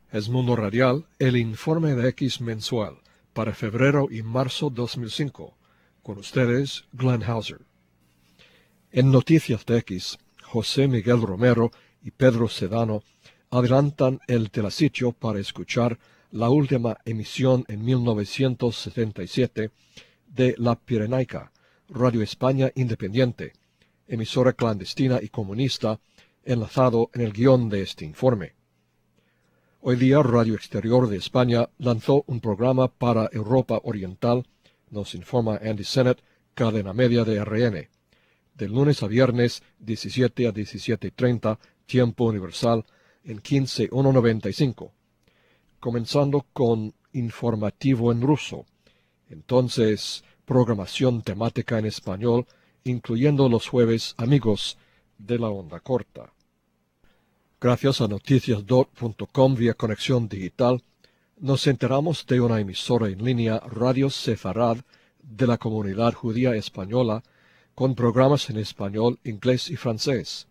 Es Mundo Radial, el informe de X mensual, para febrero y marzo 2005. Con ustedes, Glenn Hauser. En Noticias de X, José Miguel Romero y Pedro Sedano adelantan el telesitio para escuchar la última emisión en 1977 de La Pirenaica, Radio España Independiente, emisora clandestina y comunista, enlazado en el guión de este informe. Hoy día Radio Exterior de España lanzó un programa para Europa Oriental, nos informa Andy Sennett, cadena media de RN, de lunes a viernes 17 a 17:30, tiempo universal, en 15195, comenzando con informativo en ruso, entonces programación temática en español, incluyendo los jueves amigos de la onda corta. Gracias a noticias.com vía conexión digital, nos enteramos de una emisora en línea Radio Sefarad de la comunidad judía española con programas en español, inglés y francés.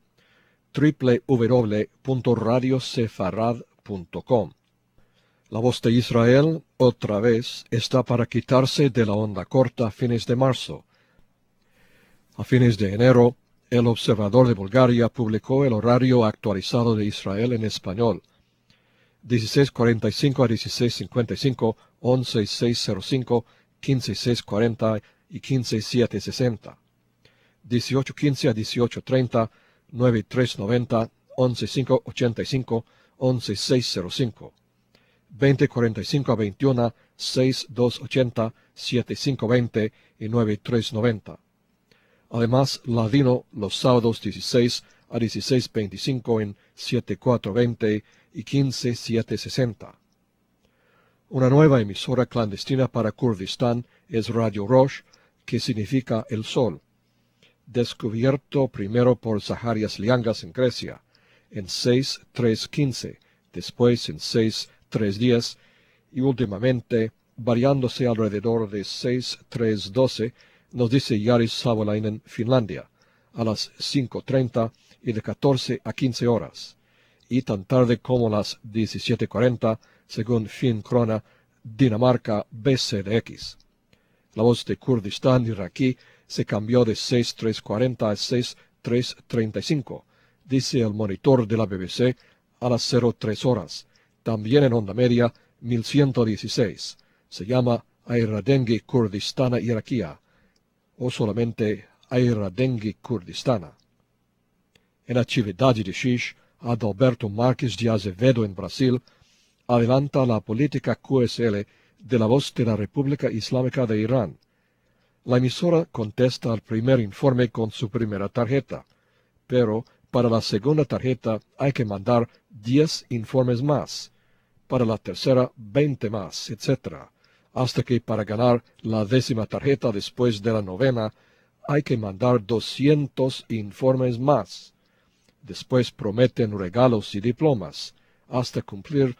www.radiosefarad.com. La Voz de Israel, otra vez, está para quitarse de la onda corta a fines de marzo. A fines de enero, El Observador de Bulgaria publicó el horario actualizado de Israel en español. 16:45 a 16:55, 11:605, 15:640 y 15:760. 18:15 a 18:30, 9:390, 11:585, 11:605. 20:45 a 21, 6:280, 7:520 y 9:390. Además, Ladino los sábados 16 a 16:25 en 7:420 y 15:760. Una nueva emisora clandestina para Kurdistán es Radio Rosh, que significa el sol, descubierto primero por Zacharias Liangas en Grecia, en 6:315, después en 6:310 y últimamente variándose alrededor de 6:312, nos dice Yaris Savolainen, Finlandia, a las 5:30 y de 14 a 15 horas, y tan tarde como las 17:40, según Finkrona, Dinamarca, BCDX. La Voz de Kurdistán iraquí se cambió de 6:340 a 6:335, dice el monitor de la BBC, a las 03 horas, también en onda media 1116. Se llama Airadengi Kurdistana Iraquía, o solamente Airadengi Kurdistana. En atividade de Shish, Adalberto Marques de Azevedo en Brasil adelanta la política QSL de la Voz de la República Islámica de Irán. La emisora contesta al primer informe con su primera tarjeta, pero para la segunda tarjeta hay que mandar 10 informes más, para la tercera 20 más, etc., hasta que para ganar la 10ª tarjeta después de la 9ª hay que mandar 200 informes más. Después prometen regalos y diplomas, hasta cumplir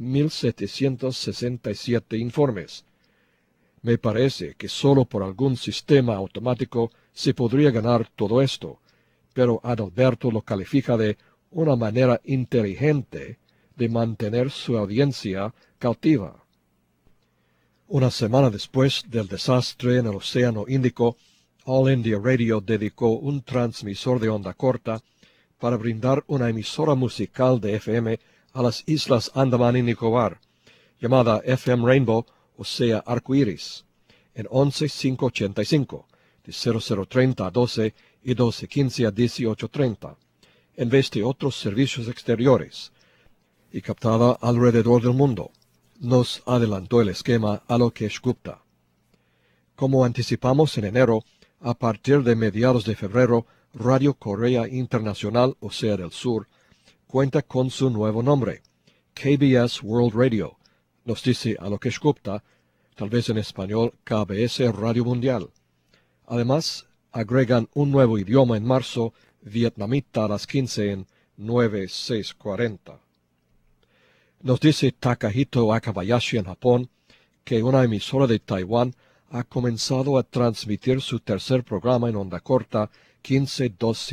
1767 informes. Me parece que solo por algún sistema automático se podría ganar todo esto, pero Adalberto lo califica de una manera inteligente de mantener su audiencia cautiva. Una semana después del desastre en el Océano Índico, All India Radio dedicó un transmisor de onda corta para brindar una emisora musical de FM a las Islas Andaman y Nicobar, llamada FM Rainbow, o sea, Arcoiris, en 11585, de 0030 a 12 y 12:15 a 18:30, en vez de otros servicios exteriores, y captada alrededor del mundo. Nos adelantó el esquema Alokesh Gupta. Como anticipamos en enero, a partir de mediados de febrero, Radio Corea Internacional, o sea del Sur, cuenta con su nuevo nombre, KBS World Radio, nos dice Alokesh Gupta, tal vez en español KBS Radio Mundial. Además, agregan un nuevo idioma en marzo, vietnamita a las 15 en 9640. Nos dice Takahito Akabayashi en Japón que una emisora de Taiwán ha comenzado a transmitir su tercer programa en onda corta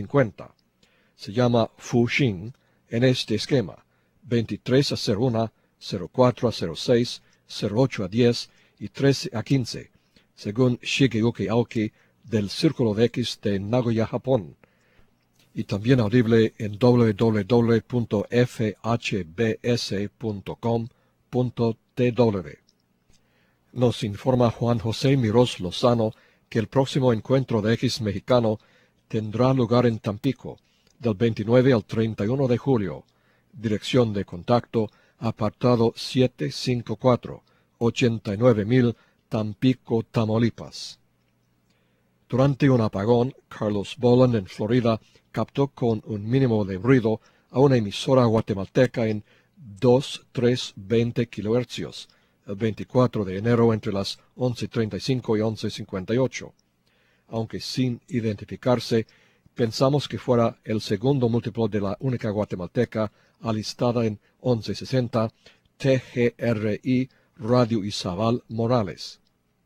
15250. Se llama Fuxing en este esquema, 23:01, 04 a 06, 08 a 10 y 13 a 15, según Shigeyuki Aoki del Círculo de X de Nagoya, Japón, y también audible en www.fhbs.com.tw. Nos informa Juan José Mirós Lozano que el próximo encuentro de X mexicano tendrá lugar en Tampico, del 29 al 31 de julio. Dirección de contacto, apartado 754-89000, Tampico, Tamaulipas. Durante un apagón, Carlos Boland en Florida captó con un mínimo de ruido a una emisora guatemalteca en 2320 kHz, el 24 de enero entre las 11:35 y 11:58. Aunque sin identificarse, pensamos que fuera el segundo múltiplo de la única guatemalteca alistada en 1160, TGRI Radio Izabal Morales.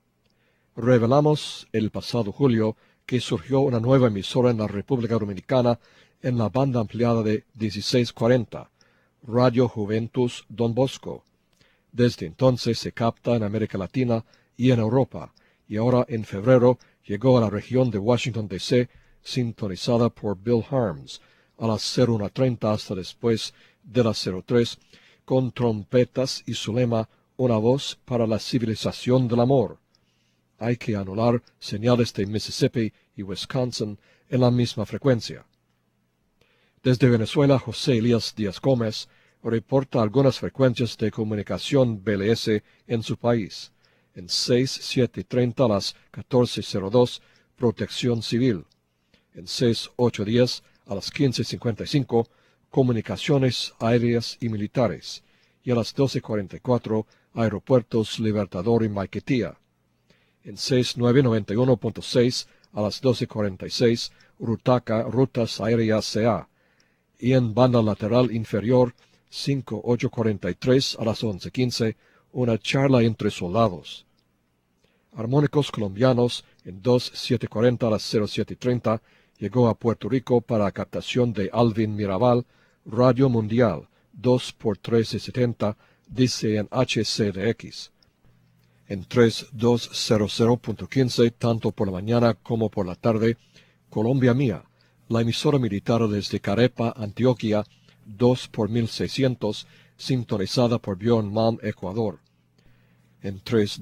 Revelamos el pasado julio que surgió una nueva emisora en la República Dominicana en la banda ampliada de 1640, Radio Juventus Don Bosco. Desde entonces se capta en América Latina y en Europa, y ahora en febrero llegó a la región de Washington, D.C., sintonizada por Bill Harms, a las 01:30 hasta después de las 03, con trompetas y su lema Una voz para la civilización del amor. Hay que anular señales de Mississippi y Wisconsin en la misma frecuencia. Desde Venezuela, José Elías Díaz Gómez reporta algunas frecuencias de comunicación BLS en su país. En 6, 7 y 30 a las 14:02, Protección Civil. En 6, 8, 10 a las 15:55, Comunicaciones Aéreas y Militares. Y a las 12:44, Aeropuertos Libertador y Maiquetía. En 6991.6 a las 12:46, Rutaca, Rutas Aéreas CA. Y en banda lateral inferior, 5843 a las 11:15, una charla entre soldados. Armónicos Colombianos en 2740 a las 07:30, llegó a Puerto Rico para captación de Alvin Mirabal, Radio Mundial, 2x1370, dice en HCDX. En 3200.15, tanto por la mañana como por la tarde, Colombia Mía, la emisora militar desde Carepa, Antioquia, 2x1600, sintonizada por Bjorn Malm, Ecuador. En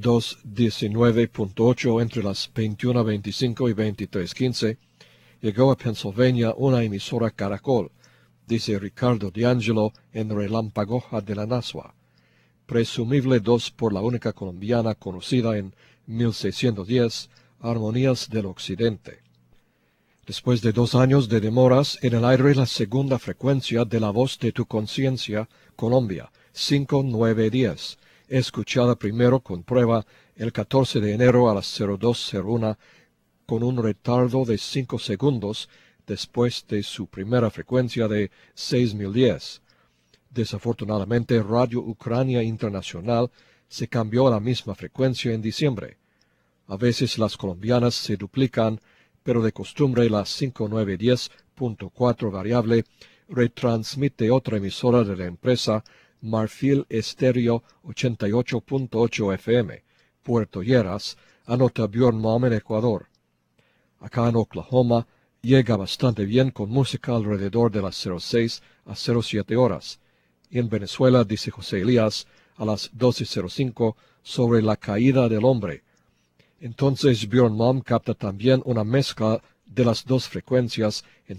3219.8, entre las 21:25 y 23:15, llegó a Pennsylvania una emisora Caracol, dice Ricardo D'Angelo en Relámpagoja de la Nasua. Presumible 2 por la única colombiana conocida en 1610, Armonías del Occidente. Después de 2 años de demoras, en el aire la segunda frecuencia de La Voz de tu Conciencia, Colombia, 5910, escuchada primero con prueba el 14 de enero a las 02:01, con un retardo de 5 segundos después de su primera frecuencia de 6010. Desafortunadamente, Radio Ucrania Internacional se cambió a la misma frecuencia en diciembre. A veces las colombianas se duplican, pero de costumbre la 5910.4 variable retransmite otra emisora de la empresa Marfil Estéreo 88.8 FM, Puerto Lleras, anota Bjorn Malm en Ecuador. Acá en Oklahoma llega bastante bien con música alrededor de las 06 a 07 horas. Y en Venezuela, dice José Elías, a las 12:05 sobre la caída del hombre. Entonces Bjorn Malm capta también una mezcla de las dos frecuencias en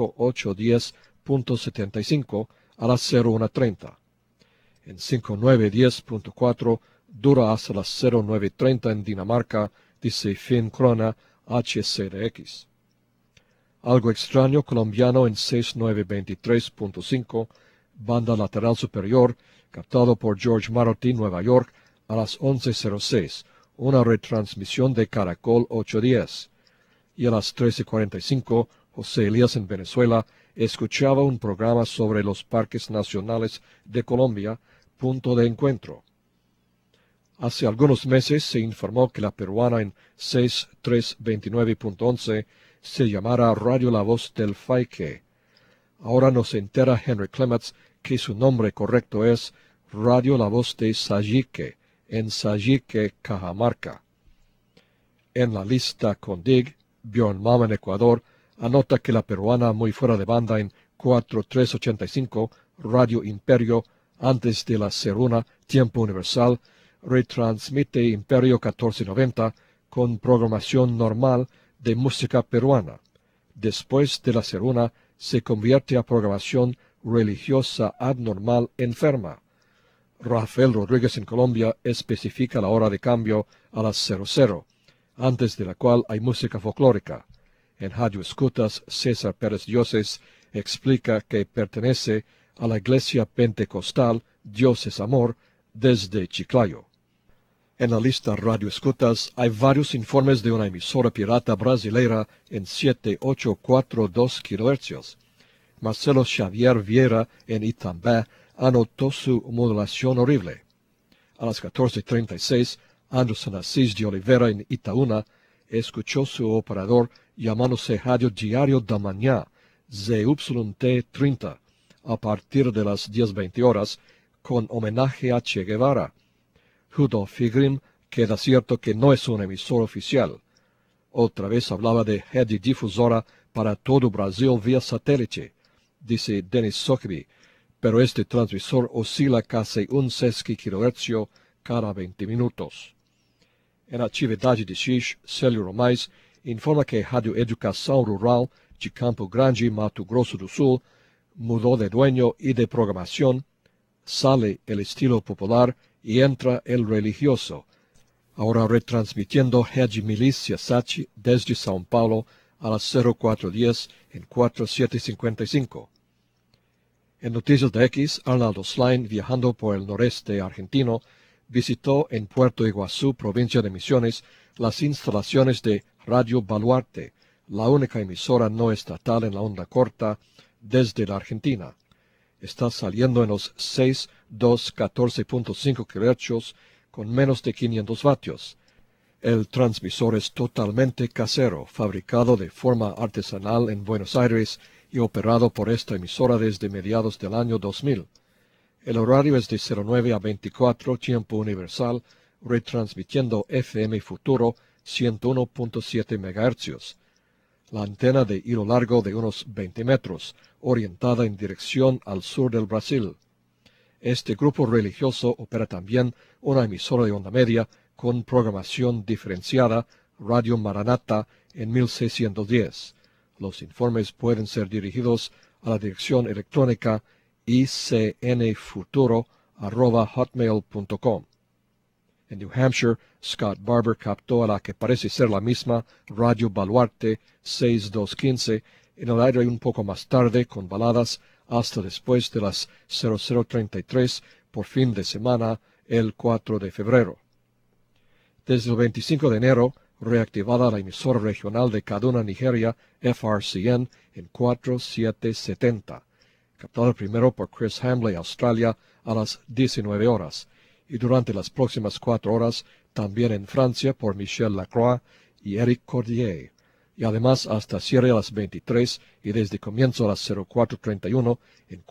5810.75 a las 01:30. En 5910.4 dura hasta las 09:30 en Dinamarca, dice Finn Krona, HCDX. Algo extraño colombiano en 6923.5, banda lateral superior, captado por George Martin, Nueva York, a las 11:06, una retransmisión de Caracol 810. Y a las 13:45, José Elías en Venezuela escuchaba un programa sobre los parques nacionales de Colombia, punto de encuentro. Hace algunos meses se informó que la peruana en 6329.11 se llamara Radio La Voz del Faique. Ahora nos entera Henry Clements que su nombre correcto es Radio La Voz de Sayique, en Sayique, Cajamarca. En la lista con Dig, Bjorn Mama en Ecuador, anota que la peruana muy fuera de banda en 4385, Radio Imperio, antes de la Seruna, Tiempo Universal, retransmite Imperio 1490 con programación normal de música peruana. Después de la Seruna, se convierte a programación religiosa abnormal enferma. Rafael Rodríguez en Colombia especifica la hora de cambio a las 00, antes de la cual hay música folclórica. En Radio Escutas, César Pérez Dioses explica que pertenece a la Iglesia Pentecostal Dios es Amor desde Chiclayo. En la lista Radio Escutas hay varios informes de una emisora pirata brasileira en 7842 kHz. Marcelo Xavier Vieira en Itambé anotó su modulación horrible. A las 14:36, Anderson Asís de Oliveira en Itaúna escuchó su operador llamándose Radio Diario da Manhã, ZYT 30, a partir de las 10:20 horas, con homenaje a Che Guevara. Judo Figrim queda cierto que no es un emisor oficial. Otra vez hablaba de rede difusora para todo Brasil vía satélite, dice Denis Sochby, pero este transmisor oscila casi un sesqui kilohertz cada 20 minutos. En atividade de Xix, Célio Romais informa que Radio Educação Rural de Campo Grande, Mato Grosso do Sul, mudó de dueño y de programación, sale el estilo popular y entra el religioso, ahora retransmitiendo Rede Milícia Sachi desde São Paulo a las 04:10 en 4755. En Noticias de X, Arnaldo Slime, viajando por el noreste argentino, visitó en Puerto Iguazú, provincia de Misiones, las instalaciones de Radio Baluarte, la única emisora no estatal en la onda corta desde la Argentina. Está saliendo en los 6.214.5 kHz con menos de 500 vatios. El transmisor es totalmente casero, fabricado de forma artesanal en Buenos Aires y operado por esta emisora desde mediados del año 2000. El horario es de 09 a 24, tiempo universal, retransmitiendo FM Futuro 101.7 MHz. La antena de hilo largo de unos 20 metros, orientada en dirección al sur del Brasil. Este grupo religioso opera también una emisora de onda media con programación diferenciada, Radio Maranata, en 1610. Los informes pueden ser dirigidos a la dirección electrónica icnfuturo@hotmail.com. En New Hampshire, Scott Barber captó a la que parece ser la misma Radio Baluarte 6215 en el aire un poco más tarde con baladas hasta después de las 00:33 por fin de semana el 4 de febrero. Desde el 25 de enero, reactivada la emisora regional de Kaduna, Nigeria, FRCN, en 4770, captada primero por Chris Hamley, Australia, a las 19 horas, y durante las próximas 4 horas también en Francia por Michel Lacroix y Eric Cordier, y además hasta cierre a las 23 y desde comienzo a las 04:31 en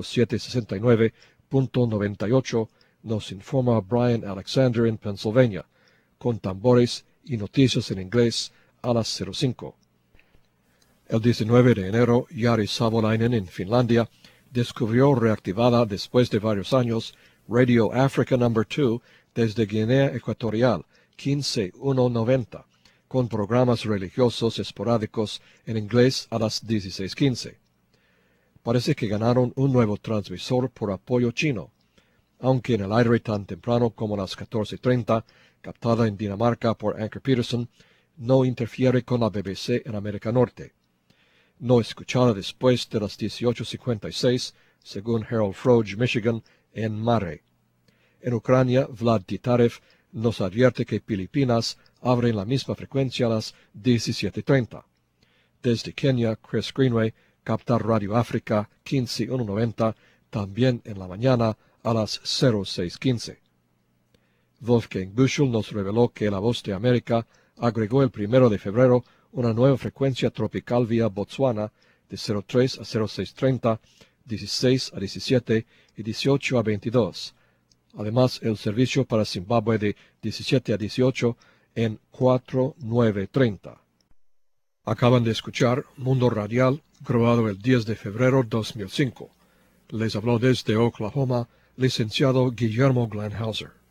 4769.98, nos informa Brian Alexander en Pennsylvania, con tambores y noticias en inglés a las 05. El 19 de enero, Jari Savolainen en Finlandia descubrió reactivada después de varios años Radio Africa No. 2 desde Guinea Ecuatorial 15190, con programas religiosos esporádicos en inglés a las 16:15. Parece que ganaron un nuevo transmisor por apoyo chino, aunque en el aire tan temprano como las 14:30, captada en Dinamarca por Anker Peterson, no interfiere con la BBC en América Norte. No escuchada después de las 18:56, según Harold Froge, Michigan, en Mare. En Ucrania, Vlad Titarev nos advierte que Filipinas abre en la misma frecuencia a las 17:30. Desde Kenia, Chris Greenway capta Radio África 15190, también en la mañana a las 06:15. Wolfgang Buschel nos reveló que La Voz de América agregó el 1 de febrero una nueva frecuencia tropical vía Botswana de 03 a 06:30, 16 a 17 y 18 a 22, Además, el servicio para Zimbabue de 17 a 18 en 4930. Acaban de escuchar Mundo Radial, grabado el 10 de febrero 2005. Les habló desde Oklahoma, licenciado Guillermo Glenhauser.